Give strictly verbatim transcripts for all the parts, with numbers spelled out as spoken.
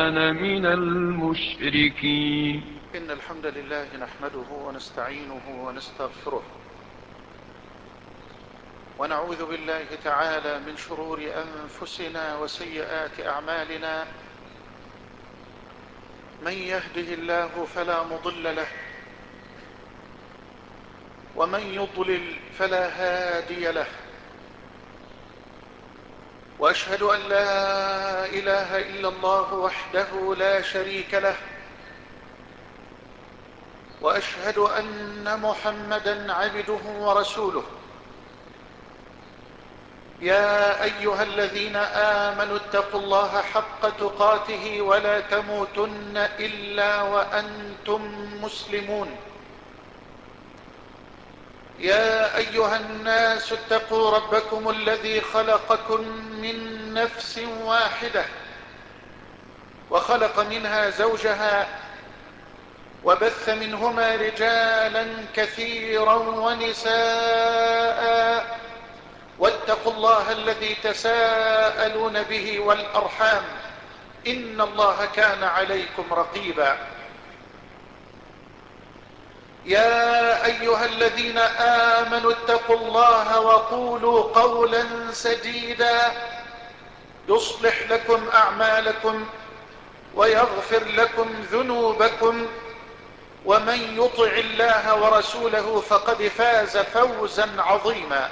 كان من المشركين. إن الحمد لله نحمده ونستعينه ونستغفره، ونعوذ بالله تعالى من شرور أنفسنا وسيئات أعمالنا. من يهده الله فلا مضل له، ومن يضلل فلا هادي له. وأشهد أن لا إله إلا الله وحده لا شريك له، وأشهد أن محمدا عبده ورسوله. يا أيها الذين آمنوا اتقوا الله حق تقاته ولا تموتن إلا وأنتم مسلمون. يا أيها الناس اتقوا ربكم الذي خلقكم من نفس واحدة، وخلق منها زوجها، وبث منهما رجالا كثيرا ونساء. واتقوا الله الذي تساءلون به والأرحام، إن الله كان عليكم رقيبا. يا أيها الذين آمنوا اتقوا الله وقولوا قولا سديدا يصلح لكم أعمالكم ويغفر لكم ذنوبكم، ومن يطع الله ورسوله فقد فاز فوزا عظيما.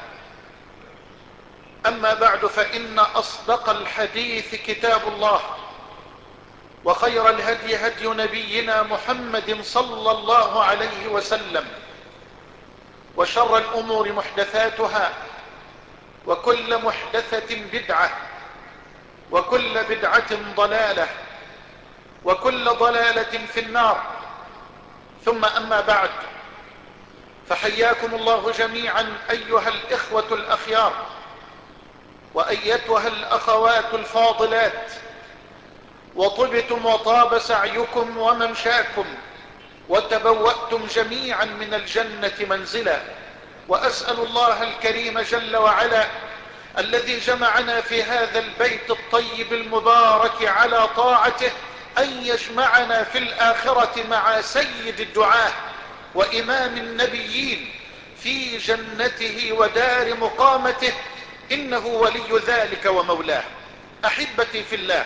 أما بعد، فإن أصدق الحديث كتاب الله، وخير الهدي هدي نبينا محمد صلى الله عليه وسلم، وشر الأمور محدثاتها، وكل محدثة بدعة، وكل بدعة ضلالة، وكل ضلالة في النار. ثم أما بعد، فحياكم الله جميعا أيها الإخوة الأخيار، وأيتها الأخوات الفاضلات، وطبتم وطاب سعيكم وممشاكم، وتبوأتم جميعا من الجنة منزلا. وأسأل الله الكريم جل وعلا الذي جمعنا في هذا البيت الطيب المبارك على طاعته أن يجمعنا في الآخرة مع سيد الدعاة وإمام النبيين في جنته ودار مقامته، إنه ولي ذلك ومولاه. أحبتي في الله،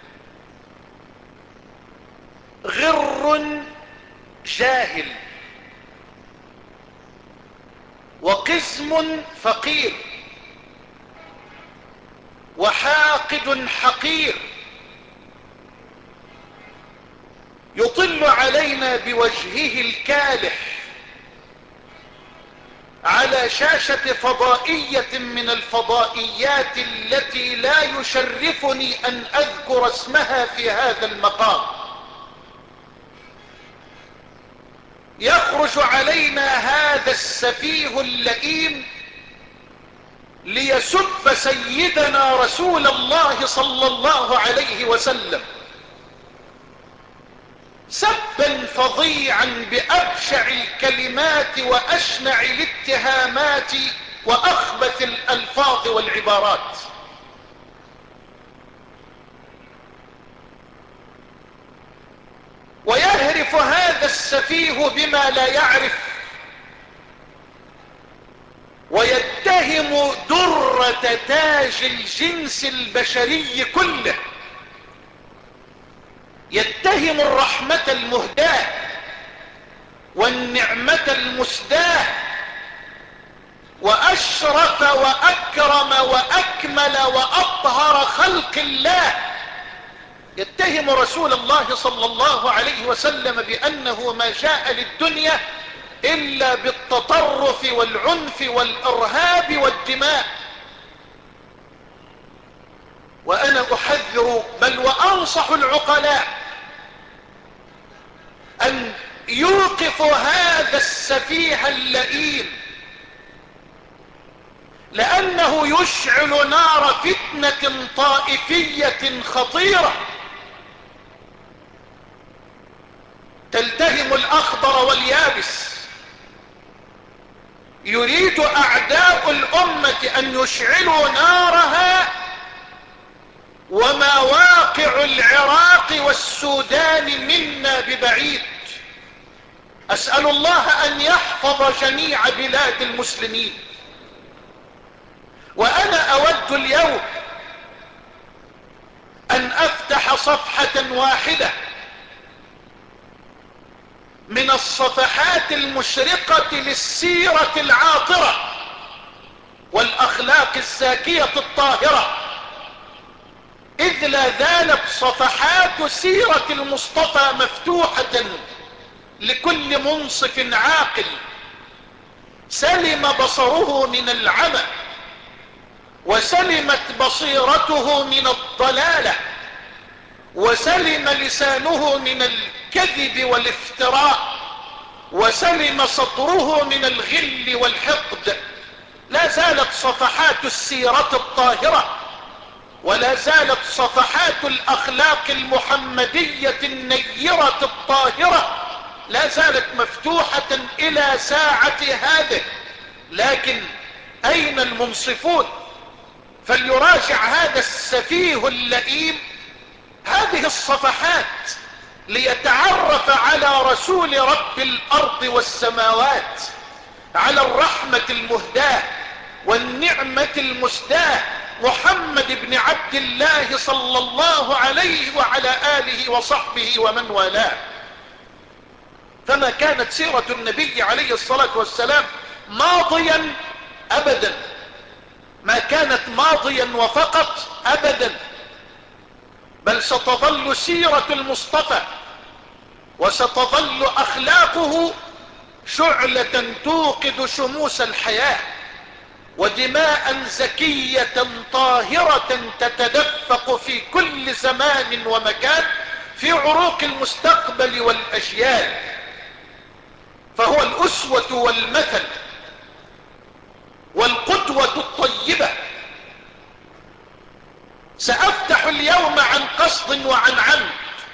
غر جاهل، وقزم فقير، وحاقد حقير يطل علينا بوجهه الكالح على شاشة فضائية من الفضائيات التي لا يشرفني أن أذكر اسمها في هذا المقام. يخرج علينا هذا السفيه اللئيم ليسب سيدنا رسول الله صلى الله عليه وسلم سبا فظيعا بأبشع الكلمات وأشنع الاتهامات وأخبث الألفاظ والعبارات. ويهرف هذا السفيه بما لا يعرف، ويتهم درة تاج الجنس البشري كله، يتهم الرحمة المهداة والنعمة المسداة وأشرف وأكرم وأكمل وأطهر خلق الله، يتهم رسول الله صلى الله عليه وسلم بأنه ما جاء للدنيا إلا بالتطرف والعنف والإرهاب والدماء. وأنا أحذر بل وأنصح العقلاء أن يوقفوا هذا السفيه اللئيم، لأنه يشعل نار فتنة طائفية خطيرة تلتهم الأخضر واليابس. يريد أعداء الأمة أن يشعلوا نارها، وما واقع العراق والسودان منا ببعيد. اسأل الله ان يحفظ جميع بلاد المسلمين. وانا اود اليوم ان افتح صفحة واحدة من الصفحات المشرقة للسيرة العاطرة والاخلاق الزاكية الطاهرة، اذ لا زالت صفحات سيرة المصطفى مفتوحة لكل منصف عاقل سلم بصره من العمى وسلمت بصيرته من الضلالة وسلم لسانه من الكذب والافتراء وسلم صدره من الغل والحقد. لا زالت صفحات السيرة الطاهرة ولا زالت صفحات الاخلاق المحمدية النيرة الطاهرة لا زالت مفتوحة الى ساعة هذه. لكن اين المنصفون؟ فليراجع هذا السفيه اللئيم هذه الصفحات ليتعرف على رسول رب الارض والسماوات، على الرحمة المهداة والنعمة المسداة، محمد بن عبد الله صلى الله عليه وعلى آله وصحبه ومن والاه. فما كانت سيرة النبي عليه الصلاة والسلام ماضيا ابدا، ما كانت ماضيا وفقط ابدا، بل ستظل سيرة المصطفى وستظل اخلاقه شعلة توقد شموس الحياة ودماء زكية طاهرة تتدفق في كل زمان ومكان في عروق المستقبل والاجيال. فهو الاسوة والمثل والقدوة الطيبة. سافتح اليوم عن قصد وعن عمد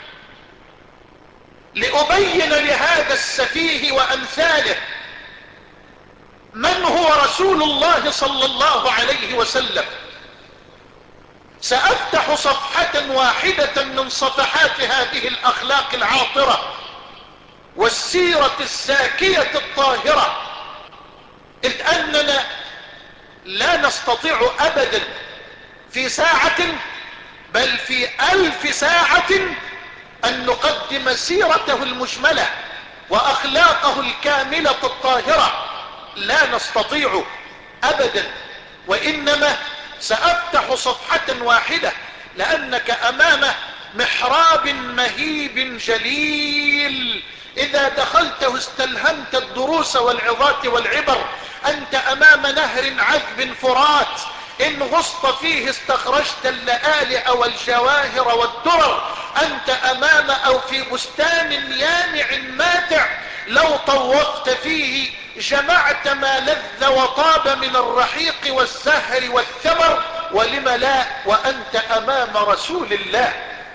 لأبين لهذا السفيه وأمثاله من هو رسول الله صلى الله عليه وسلم. سأفتح صفحة واحدة من صفحات هذه الأخلاق العاطرة والسيرة الزاكية الطاهرة، إذ أننا لا نستطيع أبدا في ساعة بل في ألف ساعة أن نقدم سيرته المجملة وأخلاقه الكاملة الطاهرة، لا نستطيع أبدا. وإنما سأفتح صفحة واحدة لأنك أمام محراب مهيب جليل إذا دخلته استلهمت الدروس والعظات والعبر. أنت أمام نهر عذب فرات إن غصت فيه استخرجت اللآلئ والجواهر والدرر. أنت أمام أو في بستان يانع ماتع لو طوفت فيه جمعت ما لذ وطاب من الرحيق والزهر والثمر. ولم لا وأنت أمام رسول الله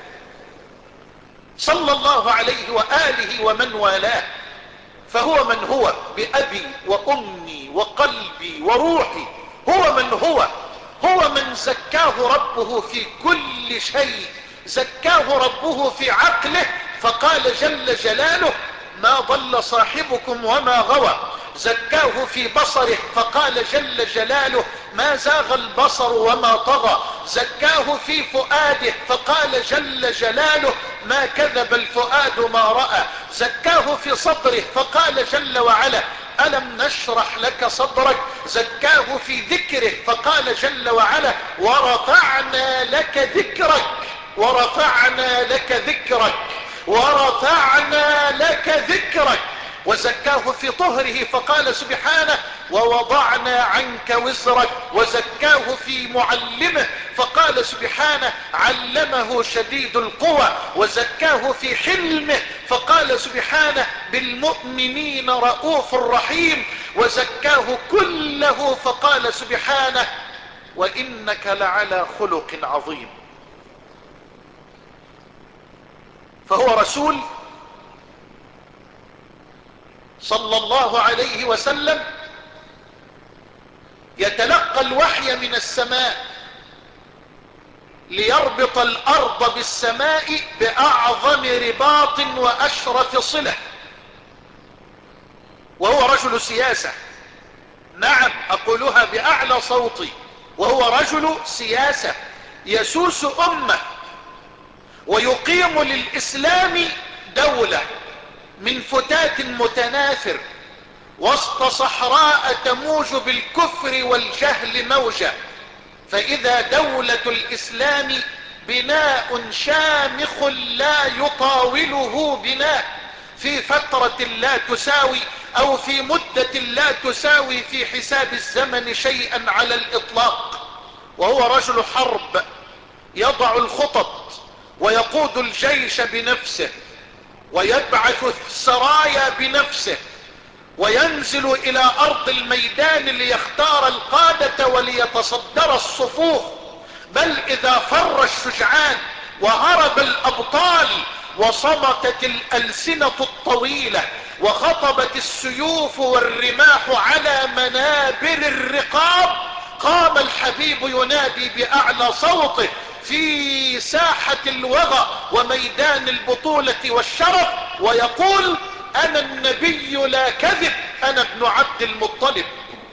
صلى الله عليه وآله ومن والاه. فهو من هو بأبي وأمي وقلبي وروحي، هو من هو هو من زكاه ربه في كل شيء. زكاه ربه في عقله فقال جل جلاله ما ضل صاحبكم وما غوى. زكاه في بصره فقال جل جلاله ما زاغ البصر وما طغى. زكاه في فؤاده فقال جل جلاله ما كذب الفؤاد ما رأى. زكاه في صدره فقال جل وعلا ألم نشرح لك صدرك. زكاه في ذكره فقال جل وعلا ورفعنا لك ذكرك ورفعنا لك ذكرك ورفعنا لك ذكرك. وزكاه في طهره فقال سبحانه ووضعنا عنك وزرك. وزكاه في معلمه فقال سبحانه علمه شديد القوى. وزكاه في حلمه فقال سبحانه بالمؤمنين رؤوف رحيم. وزكاه كله فقال سبحانه وإنك لعلى خلق عظيم. فهو رسول صلى الله عليه وسلم يتلقى الوحي من السماء ليربط الارض بالسماء باعظم رباط واشرف صلة، وهو رجل سياسة. نعم اقولها باعلى صوتي، وهو رجل سياسة يسوس امة ويقيم للاسلام دولة من فتات متناثر وسط صحراء تموج بالكفر والجهل موجة. فاذا دولة الاسلام بناء شامخ لا يطاوله بناء في فترة لا تساوي او في مدة لا تساوي في حساب الزمن شيئا على الاطلاق، وهو رجل حرب يضع الخطط ويقود الجيش بنفسه ويبعث السرايا بنفسه وينزل الى ارض الميدان ليختار القادة وليتصدر الصفوف. بل اذا فر الشجعان وهرب الابطال وصمتت الالسنة الطويلة وخطبت السيوف والرماح على منابر الرقاب، قام الحبيب ينادي باعلى صوته في ساحة الوغى وميدان البطولة والشرف ويقول: انا النبي لا كذب، انا ابن عبد المطلب.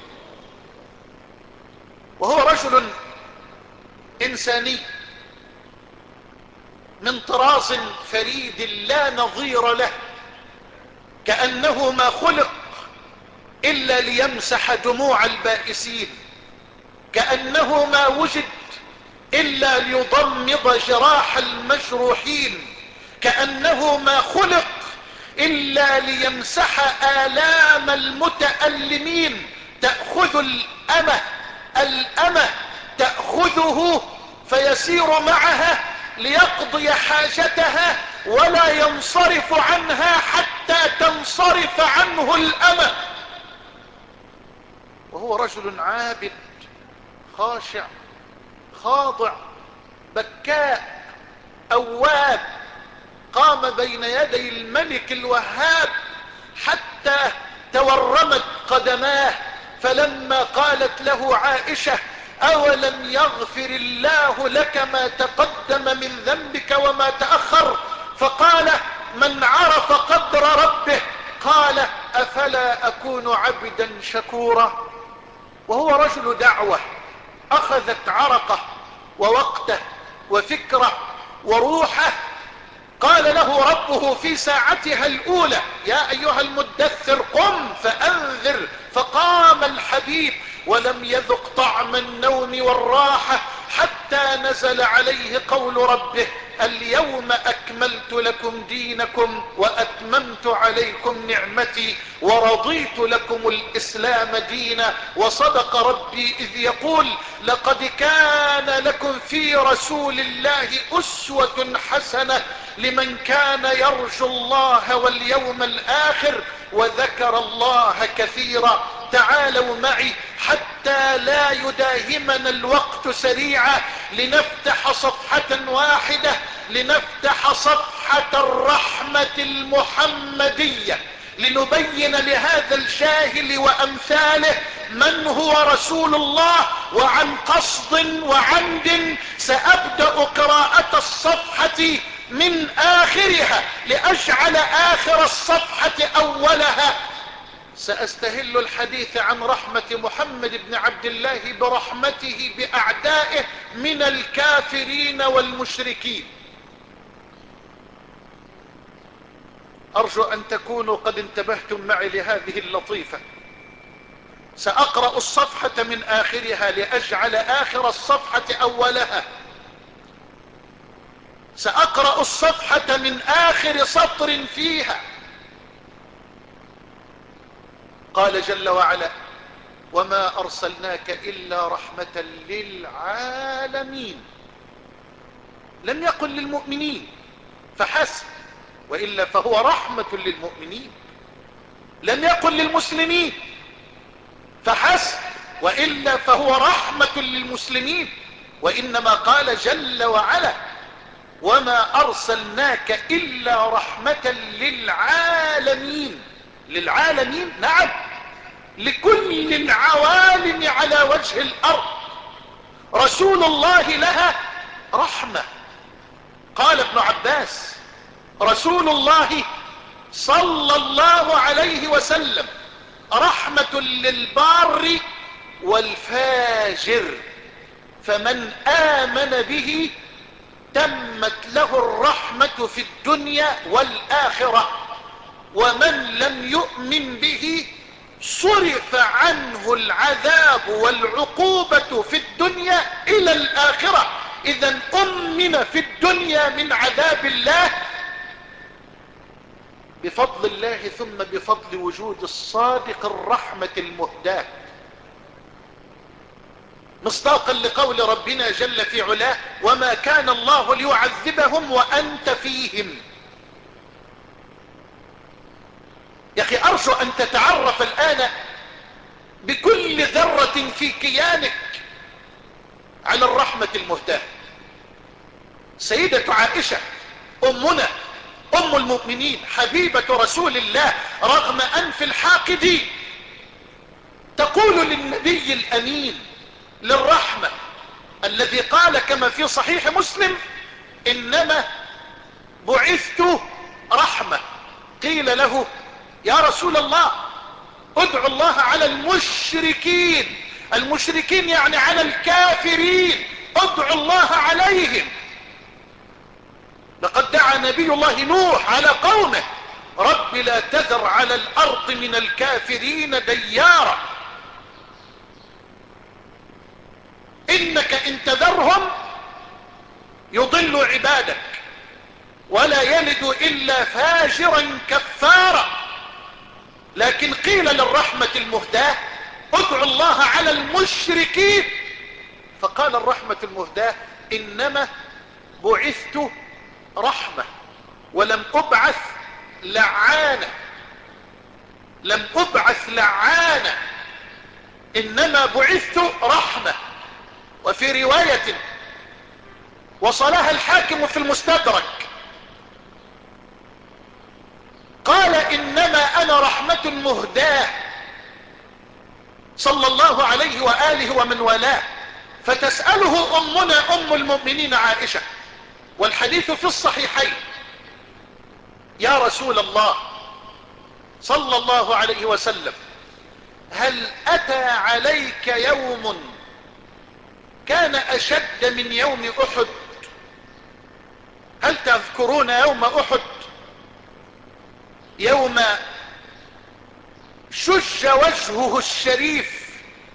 وهو رجل انساني من طراز فريد لا نظير له، كأنه ما خلق الا ليمسح دموع البائسين، كأنه ما وجد الا ليضمد جراح المجروحين، كأنه ما خلق الا ليمسح آلام المتألمين. تأخذ الامة الامة تأخذه فيسير معها ليقضي حاجتها ولا ينصرف عنها حتى تنصرف عنه الامة. وهو رجل عابد خاشع خاضع بكاء أواب، قام بين يدي الملك الوهاب حتى تورمت قدماه، فلما قالت له عائشة: أولم يغفر الله لك ما تقدم من ذنبك وما تأخر؟ فقال: من عرف قدر ربه قال: أفلا أكون عبدا شكورا. وهو رجل دعوة أخذت عرقه ووقته وفكره وروحه. قال له ربه في ساعتها الأولى: يا أيها المدثر قم فأنذر. فقام الحبيب ولم يذق طعم النوم والراحة حتى نزل عليه قول ربه: اليوم أكملت لكم دينكم وأتممت عليكم نعمتي ورضيت لكم الإسلام دينا. وصدق ربي إذ يقول: لقد كان لكم في رسول الله أسوة حسنة لمن كان يرجو الله واليوم الآخر وذكر الله كثيرا. تعالوا معي حتى لا يداهمنا الوقت سريعا لنفتح صفحة واحدة، لنفتح صفحة الرحمة المحمدية، لنبين لهذا الجاهل وأمثاله من هو رسول الله. وعن قصد وعمد سأبدأ قراءة الصفحة من آخرها لأجعل آخر الصفحة أولها. سأستهل الحديث عن رحمة محمد بن عبد الله برحمته بأعدائه من الكافرين والمشركين. أرجو أن تكونوا قد انتبهتم معي لهذه اللطيفة. سأقرأ الصفحة من آخرها لأجعل آخر الصفحة أولها. سأقرأ الصفحة من آخر سطر فيها. قال جل وعلا: وما أرسلناك إلا رحمة للعالمين. لم يقل للمؤمنين فحسب، وإلا فهو رحمة للمؤمنين. لم يقل للمسلمين فحسب، وإلا فهو رحمة للمسلمين. وإنما قال جل وعلا: وما أرسلناك إلا رحمة للعالمين. للعالمين، نعم، لكل العوالم على وجه الأرض. رسول الله لها رحمة. قال ابن عباس: رسول الله صلى الله عليه وسلم رحمة للبار والفاجر، فمن آمن به تمت له الرحمة في الدنيا والآخرة، ومن لم يؤمن به صرف عنه العذاب والعقوبة في الدنيا إلى الآخرة. إذا أمن في الدنيا من عذاب الله بفضل الله، ثم بفضل وجود الصادق الرحمة المهداة، مصداقا لقول ربنا جل في علاه: وما كان الله ليعذبهم وأنت فيهم. يا أخي أرجو أن تتعرف الآن بكل ذرة في كيانك على الرحمة المهداة. سيدة عائشة أمنا أم المؤمنين حبيبة رسول الله رغم أنف الحاقد تقول للنبي الأمين للرحمة الذي قال كما في صحيح مسلم: إنما بعثت رحمة. قيل له: يا رسول الله ادعو الله على المشركين. المشركين يعني على الكافرين، ادعو الله عليهم. لقد دعا نبي الله نوح على قومه: رب لا تذر على الأرض من الكافرين ديارا، إنك إن تذرهم يضل عبادك ولا يلد إلا فاجرا كفارا. لكن قيل للرحمة المهداة: ادعو الله على المشركين، فقال الرحمة المهداة: إنما بعثت رحمة ولم أبعث لعانة. لم أبعث لعانة، إنما بعثت رحمة. وفي رواية وصلها الحاكم في المستدرك قال: إنما أنا رحمة مهداة صلى الله عليه وآله ومن والاه. فتسأله أمنا أم المؤمنين عائشة، والحديث في الصحيحين: يا رسول الله صلى الله عليه وسلم، هل أتى عليك يوم كان أشد من يوم أحد؟ هل تذكرون يوم أحد؟ يوم شج وجهه الشريف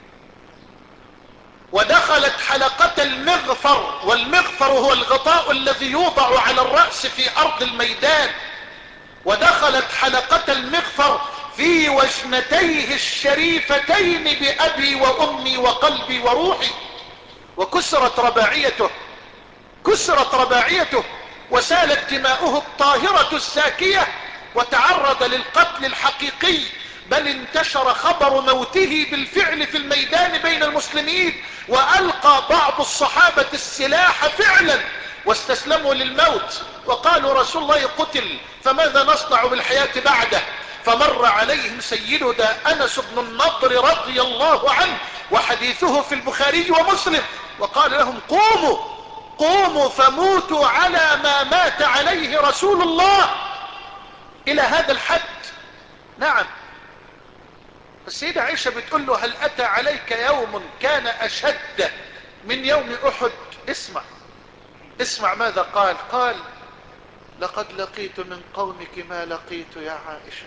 ودخلت حلقة المغفر، والمغفر هو الغطاء الذي يوضع على الرأس في أرض الميدان، ودخلت حلقة المغفر في وجنتيه الشريفتين بأبي وأمي وقلبي وروحي، وكسرت رباعيته كسرت رباعيته وسالت دماؤه الطاهرة الزاكية، وتعرض للقتل الحقيقي، بل انتشر خبر موته بالفعل في الميدان بين المسلمين، وألقى بعض الصحابة السلاح فعلا واستسلموا للموت، وقالوا: رسول الله قتل، فماذا نصنع بالحياة بعده؟ فمر عليهم سيدنا أنس بن النضر رضي الله عنه وحديثه في البخاري ومسلم، وقال لهم: قوموا قوموا فموتوا على ما مات عليه رسول الله. إلى هذا الحد. نعم. السيدة عائشة بتقول له: هل أتى عليك يوم كان أشد من يوم أحد؟ اسمع اسمع ماذا قال. قال: لقد لقيت من قومك ما لقيت يا عائشة.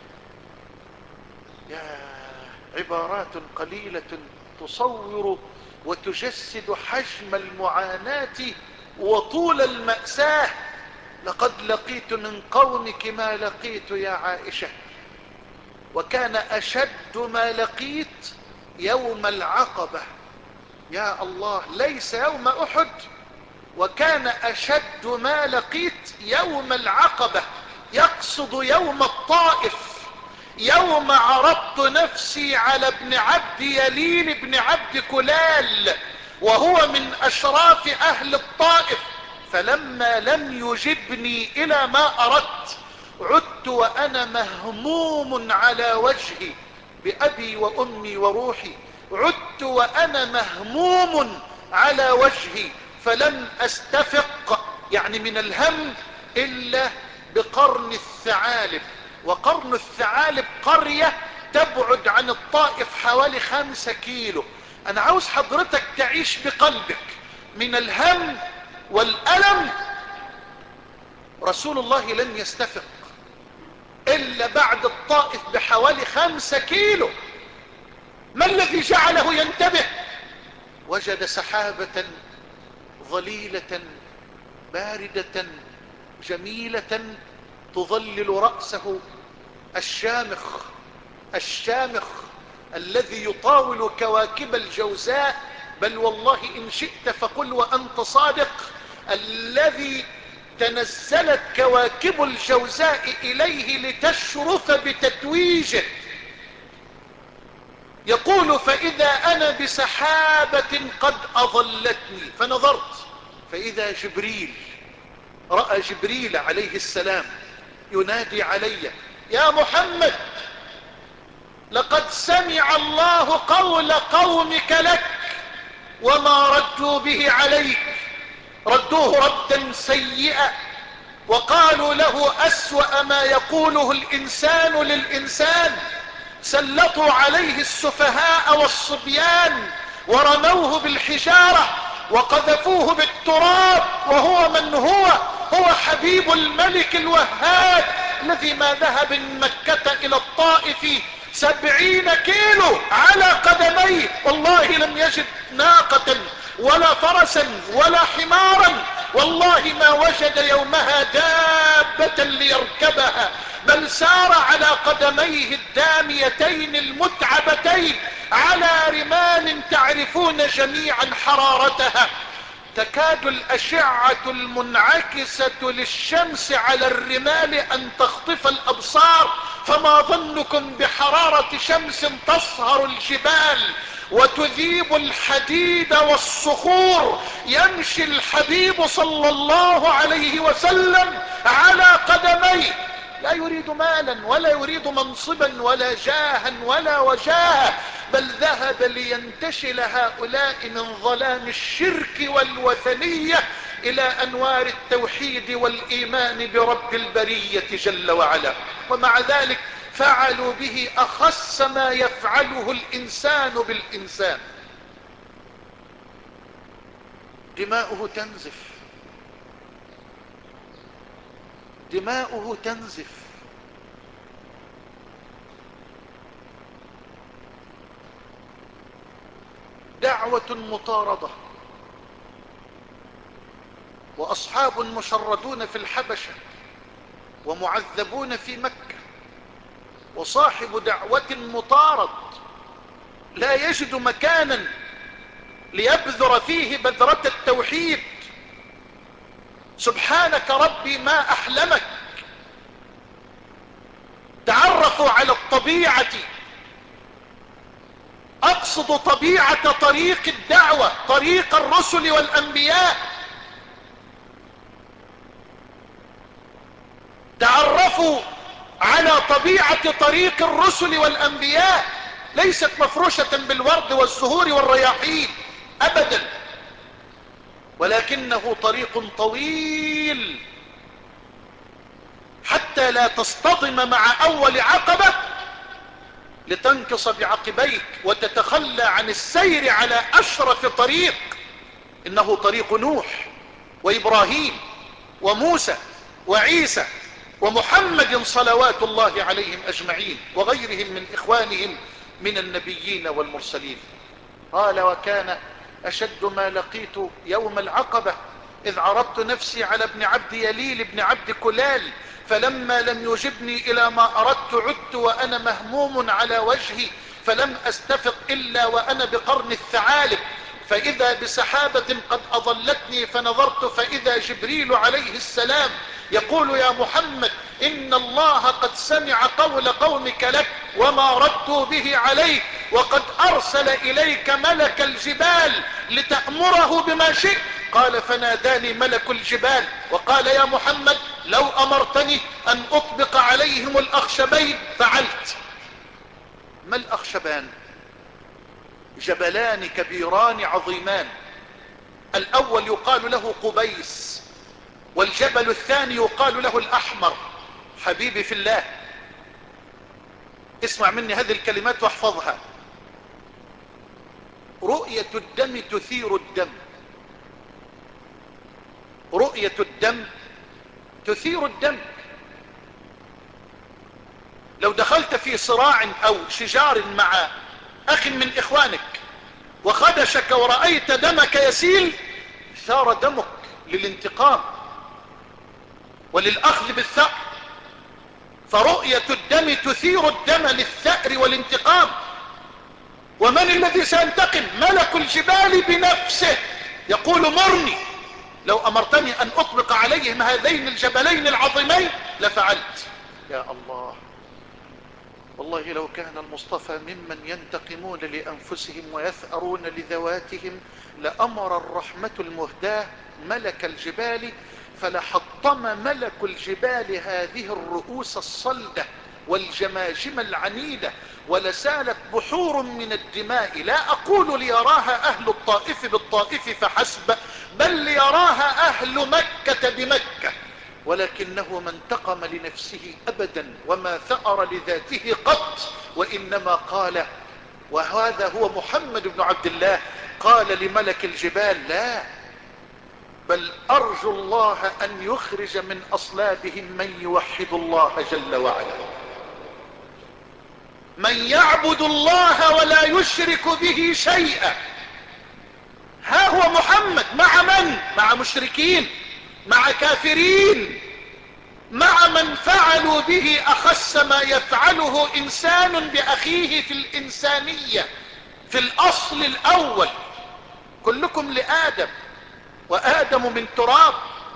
يا عبارات قليلة تصور وتجسد حجم المعاناة وطول المأساة. لقد لقيت من قومك ما لقيت يا عائشة، وكان أشد ما لقيت يوم العقبة. يا الله، ليس يوم أحد، وكان أشد ما لقيت يوم العقبة، يقصد يوم الطائف، يوم عرضت نفسي على ابن عبد يلين بن عبد كلال وهو من أشراف أهل الطائف، فلما لم يجبني إلى ما أردت عدت وأنا مهموم على وجهي بأبي وأمي وروحي، عدت وأنا مهموم على وجهي، فلم استفق يعني من الهم الا بقرن الثعالب. وقرن الثعالب قرية تبعد عن الطائف حوالي خمسة كيلو. انا عاوز حضرتك تعيش بقلبك من الهم والألم. رسول الله لم يستفق الا بعد الطائف بحوالي خمسة كيلو. ما الذي جعله ينتبه؟ وجد سحابة ظليلة باردة جميلة تظلل رأسه الشامخ الشامخ الذي يطاول كواكب الجوزاء. بل والله إن شئت فقل وأنت صادق، الذي تنزلت كواكب الجوزاء إليه لتشرف بتتويجه. يقول فإذا أنا بسحابة قد أظلتني، فنظرت فإذا جبريل، رأى جبريل عليه السلام ينادي علي: يا محمد، لقد سمع الله قول قومك لك وما ردوا به عليك. ردوه ردا سيئا وقالوا له أسوأ ما يقوله الإنسان للإنسان. سلطوا عليه السفهاء والصبيان ورموه بالحجارة وقذفوه بالتراب. وهو من هو؟ هو حبيب الملك الوهاب الذي ما ذهب من مكة إلى الطائف سبعين كيلو على قدميه، والله لم يجد ناقة ولا فرسا ولا حمارا، والله ما وجد يومها دابة ليركبها، بل سار على قدميه الداميتين المتعبتين على رمال تعرفون جميعا حرارتها. تكاد الأشعة المنعكسة للشمس على الرمال أن تخطف الأبصار، فما ظنكم بحرارة شمس تصهر الجبال وتذيب الحديد والصخور. يمشي الحبيب صلى الله عليه وسلم على قدميه، لا يريد مالا ولا يريد منصبا ولا جاها ولا وجاهة، بل ذهب لينتشل هؤلاء من ظلام الشرك والوثنية إلى أنوار التوحيد والإيمان برب البرية جل وعلا. ومع ذلك فعلوا به أخس ما يفعله الإنسان بالإنسان. دماؤه تنزف، دماؤه تنزف. دعوة مطاردة، وأصحاب مشردون في الحبشة ومعذبون في مكة، وصاحب دعوة مطارد لا يجد مكانا ليبذر فيه بذرة التوحيد. سبحانك ربي ما أحلمك. تعرفوا على الطبيعة، أقصد طبيعة طريق الدعوة، طريق الرسل والأنبياء. تعرفوا على طبيعة طريق الرسل والأنبياء، ليست مفروشة بالورد والزهور والرياحين أبدا، ولكنه طريق طويل حتى لا تصطدم مع أول عقبة لتنكص بعقبيك وتتخلى عن السير على أشرف طريق. إنه طريق نوح وإبراهيم وموسى وعيسى ومحمد صلوات الله عليهم أجمعين، وغيرهم من إخوانهم من النبيين والمرسلين. قال: وكان أشد ما لقيت يوم العقبة إذ عرضت نفسي على ابن عبد يليل ابن عبد كلال، فلما لم يجبني إلى ما أردت عدت وأنا مهموم على وجهي، فلم أستفق إلا وأنا بقرن الثعالب، فإذا بسحابة قد أظلتني، فنظرت فإذا جبريل عليه السلام يقول: يا محمد، إن الله قد سمع قول قومك لك وما ردوا به عليك، وقد أرسل إليك ملك الجبال لتأمره بما شئت. قال: فناداني ملك الجبال وقال: يا محمد، لو أمرتني أن أطبق عليهم الأخشبين فعلت. ما الأخشبان؟ جبلان كبيران عظيمان الاول يقال له قبيس، والجبل الثاني يقال له الاحمر. حبيبي في الله، اسمع مني هذه الكلمات واحفظها. رؤية الدم تثير الدم، رؤية الدم تثير الدم. لو دخلت في صراع او شجار مع اخ من اخوانك وخدشك ورأيت دمك يسيل، ثار دمك للانتقام وللأخذ بالثأر. فرؤية الدم تثير الدم للثأر والانتقام. ومن الذي سينتقم؟ ملك الجبال بنفسه يقول مرني، لو أمرتني أن أطبق عليهم هذين الجبلين العظيمين لفعلت. يا الله، والله لو كان المصطفى ممن ينتقمون لأنفسهم ويثأرون لذواتهم لأمر الرحمة المهداة ملك الجبال فلحطم ملك الجبال هذه الرؤوس الصلدة والجماجم العنيدة، ولسالت بحور من الدماء. لا أقول ليراها أهل الطائف بالطائف فحسب، بل ليراها أهل مكة بمكة، ولكنه ما انتقم لنفسه أبدا وما ثأر لذاته قط، وإنما قال، وهذا هو محمد بن عبد الله، قال لملك الجبال: لا، بل أرجو الله أن يخرج من أصلابهم من يوحد الله جل وعلا، من يعبد الله ولا يشرك به شيئا. ها هو محمد مع من؟ مع مشركين، مع كافرين، مع من فعلوا به أخس ما يفعله إنسان بأخيه في الإنسانية، في الأصل الأول. كلكم لآدم وآدم من تراب.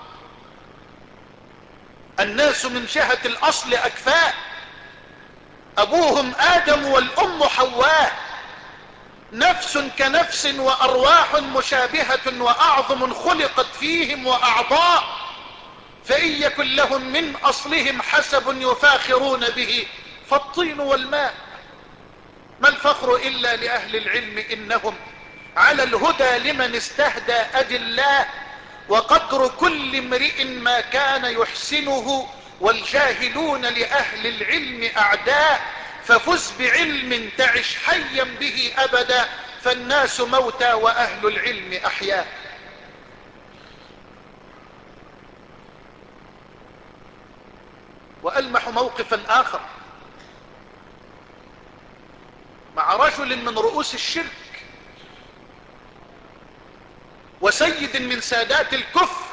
الناس من جهة الأصل أكفاء، أبوهم آدم والأم حواء، نفس كنفس وأرواح مشابهة وأعظم خلقت فيهم وأعضاء، فإن يكن لهم من أصلهم حسب يفاخرون به فالطين والماء. ما الفخر إلا لأهل العلم، إنهم على الهدى لمن استهدى أدلاء، وقدر كل امرئ ما كان يحسنه، والجاهلون لأهل العلم أعداء. ففز بعلم تعش حيا به أبدا، فالناس موتى وأهل العلم أحياء. وألمح موقفا آخر مع رجل من رؤوس الشرك وسيد من سادات الكفر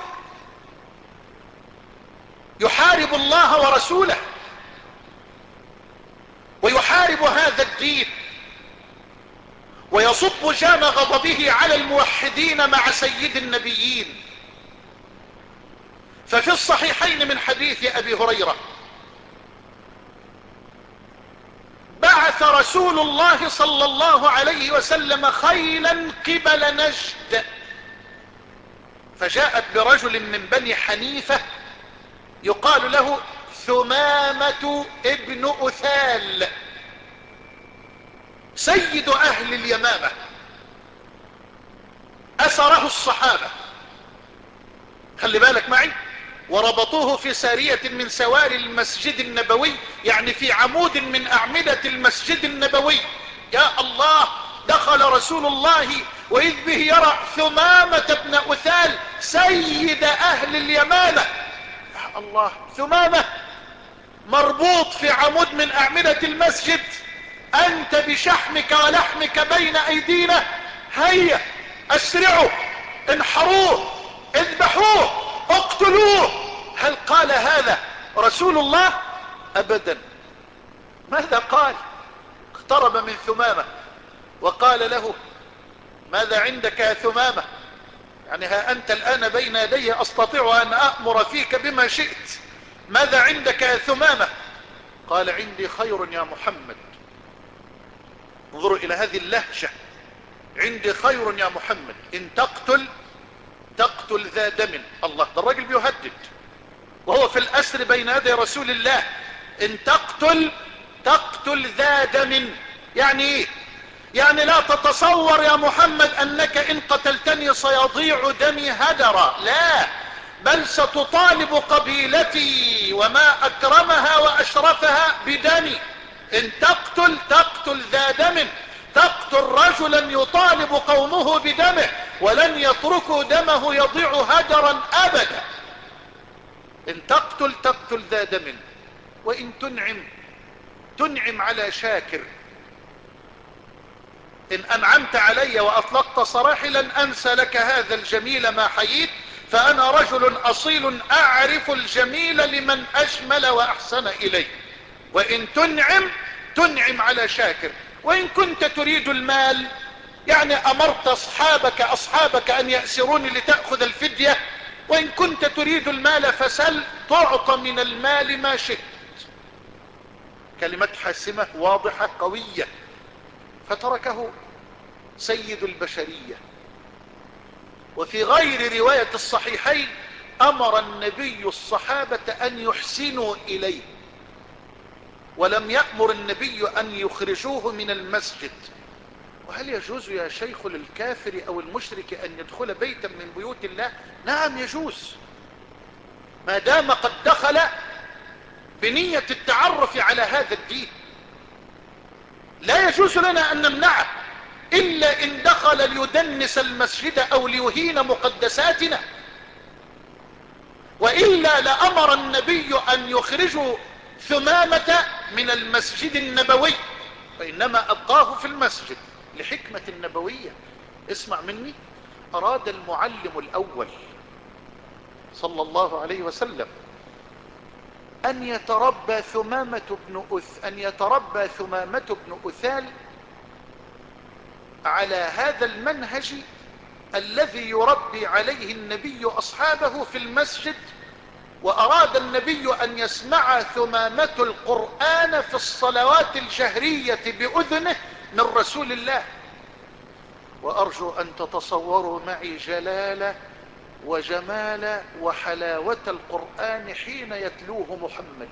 يحارب الله ورسوله ويحارب هذا الدين ويصب جام غضبه على الموحدين مع سيد النبيين. ففي الصحيحين من حديث أبي هريرة: بعث رسول الله صلى الله عليه وسلم خيلا قبل نجد، فجاءت برجل من بني حنيفة يقال له ثمامة ابن أثال، سيد أهل اليمامة. أسره الصحابة، خلي بالك معي، وربطوه في سارية من سواري المسجد النبوي، يعني في عمود من أعمدة المسجد النبوي. يا الله، دخل رسول الله وإذ به يرى ثمامة بن أثال سيد أهل اليمامة. يا الله، ثمامة مربوط في عمود من أعمدة المسجد، أنت بشحمك ولحمك بين أيدينا، هيا أسرعوا، انحروه، اذبحوه، اقتلوه. هل قال هذا رسول الله؟ أبدا. ماذا قال؟ اقترب من ثمامة وقال له: ماذا عندك يا ثمامة؟ يعني ها أنت الآن بين يدي، أستطيع أن أأمر فيك بما شئت، ماذا عندك يا ثمامة؟ قال: عندي خير يا محمد. انظروا إلى هذه اللهجة، عندي خير يا محمد، إن تقتل تقتل ذا دم. الله، ده الراجل بيهدد وهو في الأسر بين يدي رسول الله. إن تقتل تقتل ذا دم، يعني إيه؟ يعني لا تتصور يا محمد انك ان قتلتني سيضيع دمي هدرا، لا، بل ستطالب قبيلتي وما اكرمها واشرفها بدمي. ان تقتل تقتل ذا دم، تقتل رجلا يطالب قومه بدمه، ولن يتركوا دمه يضيع هدرا ابدا. ان تقتل تقتل ذا دم، وان تنعم تنعم على شاكر. ان انعمت علي واطلقت سراحي لن انسى لك هذا الجميل ما حييت، فانا رجل اصيل اعرف الجميل لمن اجمل واحسن الي. وان تنعم تنعم على شاكر. وان كنت تريد المال، يعني امرت اصحابك اصحابك ان يأسروني لتأخذ الفدية، وان كنت تريد المال فسل تعطى من المال ما شئت. كلمات حاسمة واضحة قوية. فتركه سيد البشرية. وفي غير رواية الصحيحين امر النبي الصحابة ان يحسنوا اليه، ولم يأمر النبي ان يخرجوه من المسجد. وهل يجوز يا شيخ للكافر او المشرك ان يدخل بيتا من بيوت الله؟ نعم يجوز، ما دام قد دخل بنية التعرف على هذا الدين. لا يجوز لنا ان نمنعه الا ان دخل ليدنس المسجد او ليهين مقدساتنا، والا لامر النبي ان يخرجوا ثمامة من المسجد النبوي، وانما ابقاه في المسجد لحكمة نبوية. اسمع مني، اراد المعلم الاول صلى الله عليه وسلم ان يتربى ثمامة بن أث ان يتربى ثمامة بن أثال على هذا المنهج الذي يربي عليه النبي اصحابه في المسجد. واراد النبي ان يسمع ثمامة القرآن في الصلوات الجهرية باذنه من رسول الله. وارجو ان تتصوروا معي جلالة وجمال وحلاوة القرآن حين يتلوه محمد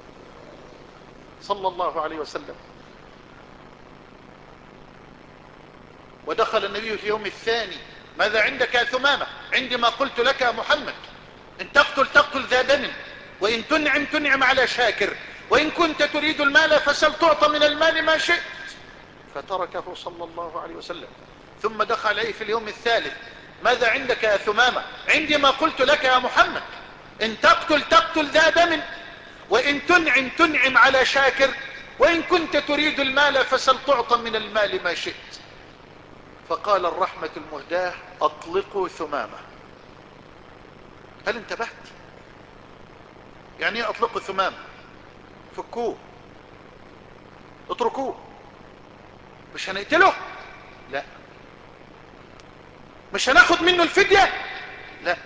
صلى الله عليه وسلم. ودخل النبي في يوم الثاني: ماذا عندك يا ثمامة؟ عندي ما قلت لك يا محمد، ان تقتل تقتل ذا دم، وان تنعم تنعم على شاكر، وان كنت تريد المال فسل تعطى من المال ما شئت. فتركه صلى الله عليه وسلم. ثم دخل عليه في اليوم الثالث: ماذا عندك يا ثمامة؟ عندي ما قلت لك يا محمد، ان تقتل تقتل ذا دم، وان تنعم تنعم على شاكر، وان كنت تريد المال فسل تعطى من المال ما شئت. فقال الرحمة المهداة: اطلقوا ثمامة. هل انتبهت؟ يعني ايه اطلقوا ثمامة؟ فكوه، اتركوه. مش هنقتله؟ لا. مش هناخد منه الفدية؟ لا.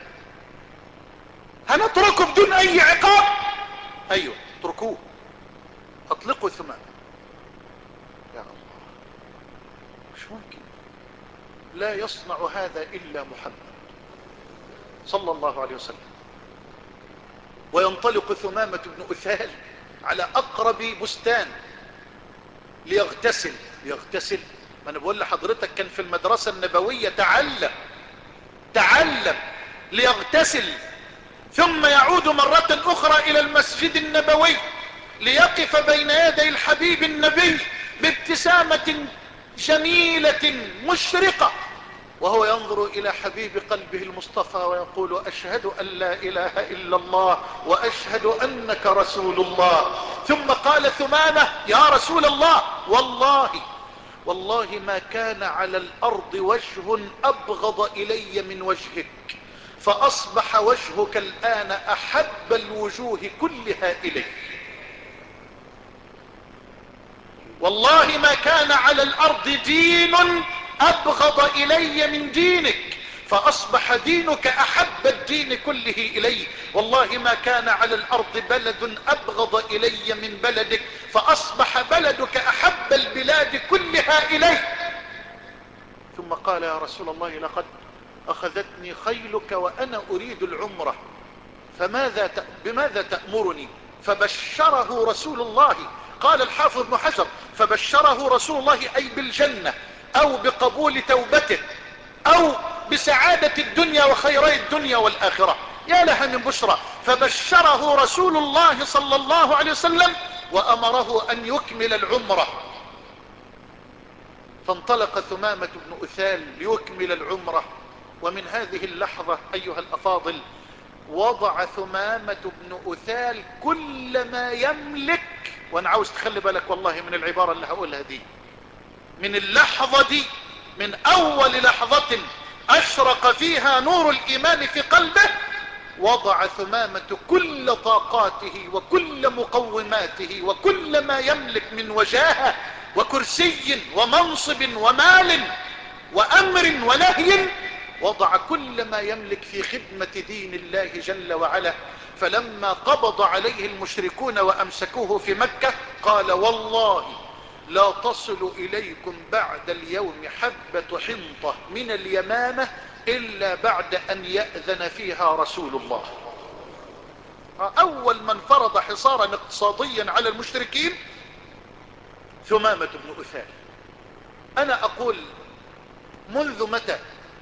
هنتركه بدون اي عقاب؟ ايوه، اتركوه، اطلقوا ثمامة. يا الله، مش ممكن. لا يصنع هذا الا محمد صلى الله عليه وسلم. وينطلق ثمامة بن أثال على اقرب بستان ليغتسل. ليغتسل؟ ما انا بقول لحضرتك كان في المدرسة النبوية، تعلم تعلم ليغتسل، ثم يعود مرة اخرى الى المسجد النبوي ليقف بين يدي الحبيب النبي بابتسامة جميلة مشرقة، وهو ينظر الى حبيب قلبه المصطفى ويقول: اشهد ان لا اله الا الله واشهد انك رسول الله. ثم قال ثمامة: يا رسول الله، والله والله ما كان على الارض وجه ابغض الي من وجهك، فاصبح وجهك الان احب الوجوه كلها الي. والله ما كان على الارض دين ابغض الي من دينك، فاصبح دينك احب الدين كله الي. والله ما كان على الارض بلد ابغض الي من بلدك، فاصبح بلدك احب البلاد كلها الي. ثم قال: يا رسول الله، لقد اخذتني خيلك وانا اريد العمرة، فماذا بماذا تأمرني؟ فبشره رسول الله. قال الحافظ ابن حجر: فبشره رسول الله أي بالجنة أو بقبول توبته أو بسعادة الدنيا وخيري الدنيا والآخرة. يا لها من بشرى. فبشره رسول الله صلى الله عليه وسلم وأمره أن يكمل العمرة. فانطلق ثمامة بن أثال ليكمل العمرة. ومن هذه اللحظة أيها الأفاضل وضع ثمامة بن أثال كل ما يملك. وانا عاوز تخلي بالك والله من العبارة اللي هقولها دي، من اللحظة دي، من اول لحظة اشرق فيها نور الايمان في قلبه، وضع ثمامة كل طاقاته وكل مقوماته وكل ما يملك من وجاهة وكرسي ومنصب ومال وامر ونهي، وضع كل ما يملك في خدمة دين الله جل وعلا. فلما قبض عليه المشركون وامسكوه في مكة قال والله لا تصل اليكم بعد اليوم حبة حنطة من اليمامة الا بعد ان يأذن فيها رسول الله. اول من فرض حصارا اقتصاديا على المشركين ثمامة بن أثال. انا اقول منذ متى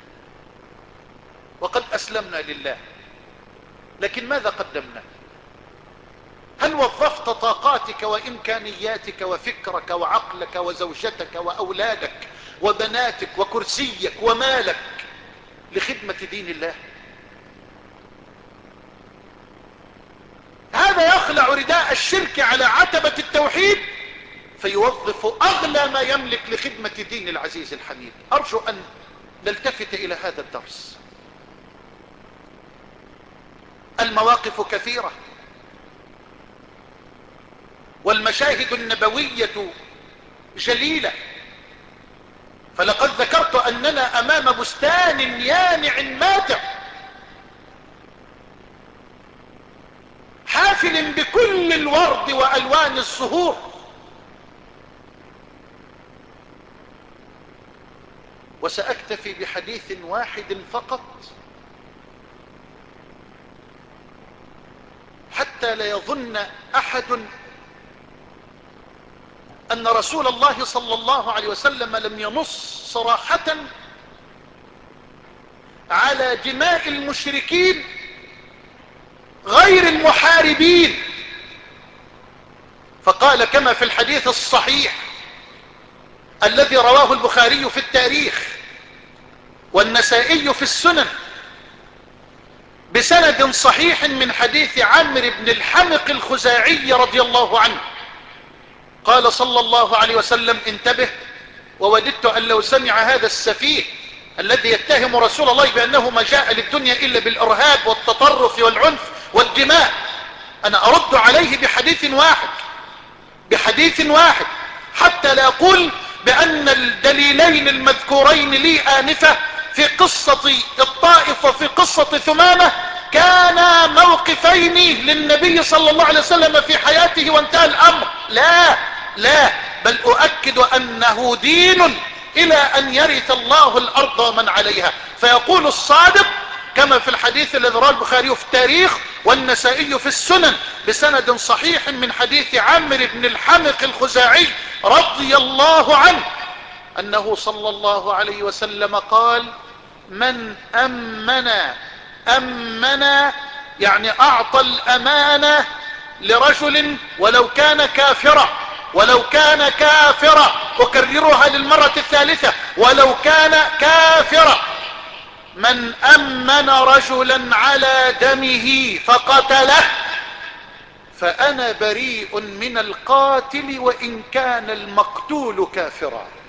وقد اسلمنا لله، لكن ماذا قدمنا؟ هل وظفت طاقاتك وامكانياتك وفكرك وعقلك وزوجتك واولادك وبناتك وكرسيك ومالك لخدمة دين الله؟ هذا يخلع رداء الشرك على عتبة التوحيد فيوظف اغلى ما يملك لخدمة دين العزيز الحميد. ارجو ان نلتفت الى هذا الدرس. المواقف كثيرة والمشاهد النبوية جليلة، فلقد ذكرت اننا امام بستان يانع ماتع حافل بكل الورد والوان الزهور، وسأكتفي بحديث واحد فقط حتى لا يظن احد ان رسول الله صلى الله عليه وسلم لم ينص صراحة على دماء المشركين غير المحاربين. فقال كما في الحديث الصحيح الذي رواه البخاري في التاريخ والنسائي في السنن بسند صحيح من حديث عمرو بن الحمق الخزاعي رضي الله عنه، قال صلى الله عليه وسلم انتبه، ووددت ان لو سمع هذا السفيه الذي يتهم رسول الله بانه ما جاء للدنيا الا بالارهاب والتطرف والعنف والدماء، انا ارد عليه بحديث واحد بحديث واحد حتى لا اقول بان الدليلين المذكورين لي آنفة في قصة الطائف وفي قصة ثمامة كان موقفين للنبي صلى الله عليه وسلم في حياته وانتهى الامر. لا لا بل اؤكد انه دين الى ان يرث الله الارض ومن عليها. فيقول الصادق كما في الحديث الذي رواه البخاري في التاريخ والنسائي في السنن بسند صحيح من حديث عمرو بن الحمق الخزاعي رضي الله عنه انه صلى الله عليه وسلم قال من امن امن يعني اعطى الامانة لرجل ولو كان كافرا ولو كان كافرا اكررها للمرة الثالثة ولو كان كافرا، من امن رجلا على دمه فقتله فانا بريء من القاتل وان كان المقتول كافرا.